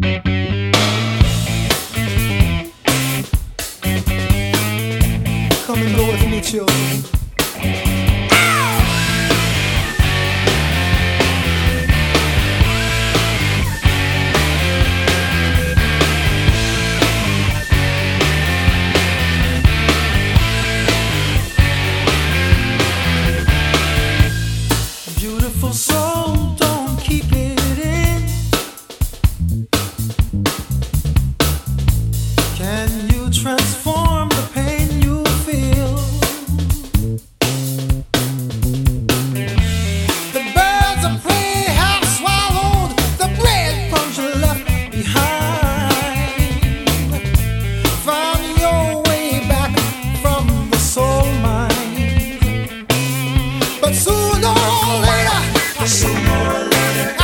Come and go with me, children. Beautiful soul, don't keep it in. Can you transform the pain you feel? The birds of prey have swallowed the breadcrumbs you left behind. Find your way back from the soul mine. But sooner or later, sooner or later,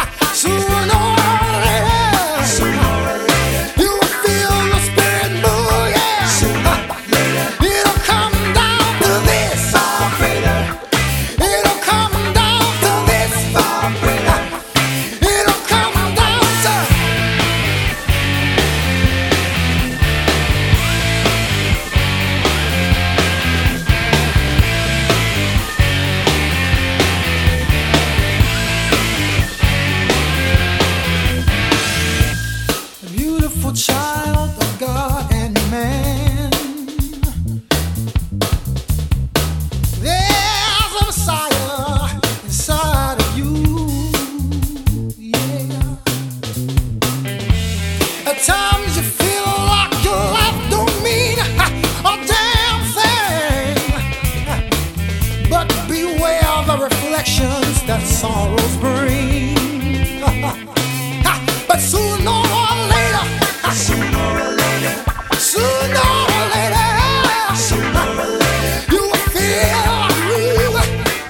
you will feel the spirit move, yeah. It'll come down to this vibrator. It'll come down to this vibrator. It'll come down to. Beautiful child of God and man, there's a Messiah inside of you, yeah. At times you feel like your life don't mean a damn thing, but beware the reflections that sorrows bring. But sooner or later, you will feel a groove.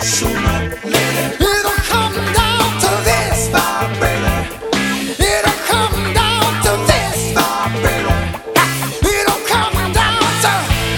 It'll come down to this vibrator. It'll come down to this vibrator. It'll come down to.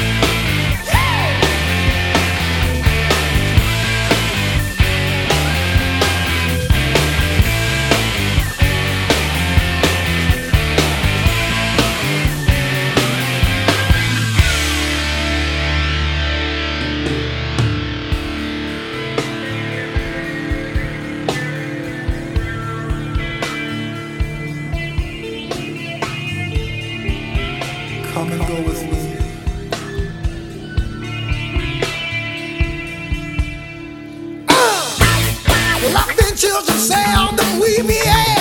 Come and go with me. Locked in children sound and we be